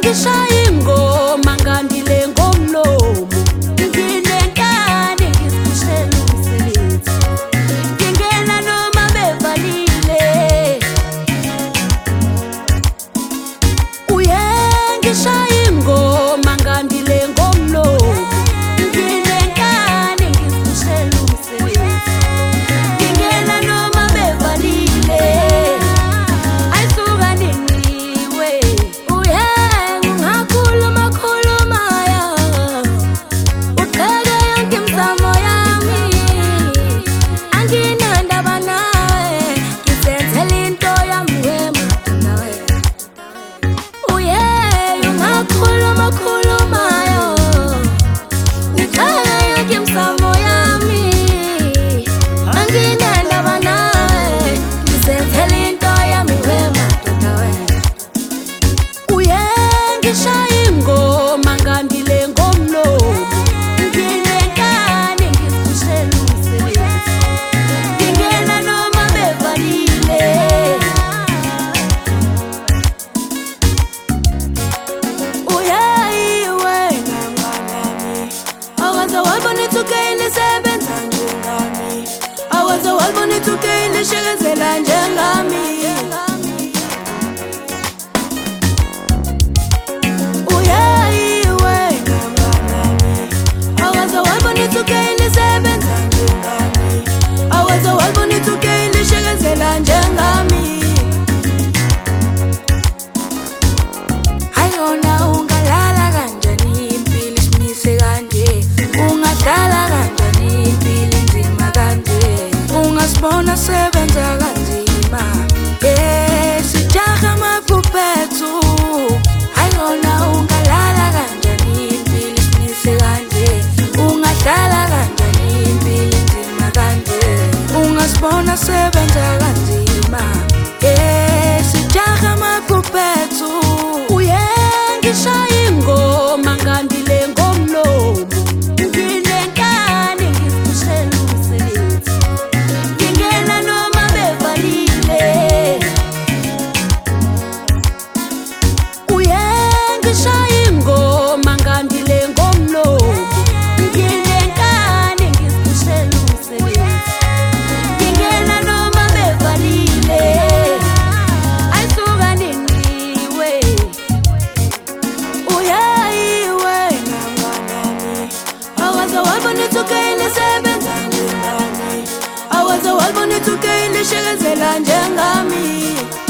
ngishaya ingoma ngandile ngomlomo nginenkani ngizikushela umsebenzi ngingena noma bevalile uye ngishaya ingoma ngandile ngomlomo nginenkani ngizikushela umsebenzi ngingena noma bevalile ayisuka niniwe uye ngingakhuluma khulumaya uqhele yonke imizamo yami anginandaba nawe ngizenzela into yami wemadoda uye ngingakhuluma khulumaya uqhele yonke imizamo yami anginandaba nawe ngizenzela into yami wemadoda uye ngishaya ingoma ngandile ngomlomo nginenkani ngizikushela umsebenzi ngingena noma bevalile uye wena mngani awaze wabona ithukeni lisebenza njengami awaze wabona ithukeni lishekezela njengami awaze wabona ithukeni lishekezela njengami ayona ungalala kanjani impilo isimise kanje ungadlala kanjani impilo inzima kanje ungasibona sebenza kanzima sijaha amaphuphethu ayona ungalala kanjani impilo isimise kanje ungadlala kanjani impilo inzima kanje ungasibona sebenza kanzima sijaha amaphuphethu uye ngishaya ingoma ngandile ngomlomo nginenkani ngizikushela umsebenzi ngingena noma bevalile uye ngishaya ingoma ngandile ngomlomo nginenkani ngizikushela umsebenzi ngingena noma bevalile ayisuka niniwe uye wena mngani awaze wabona ithukeni lisebenza njengami awaze wabona ithukeni lishekezela njengami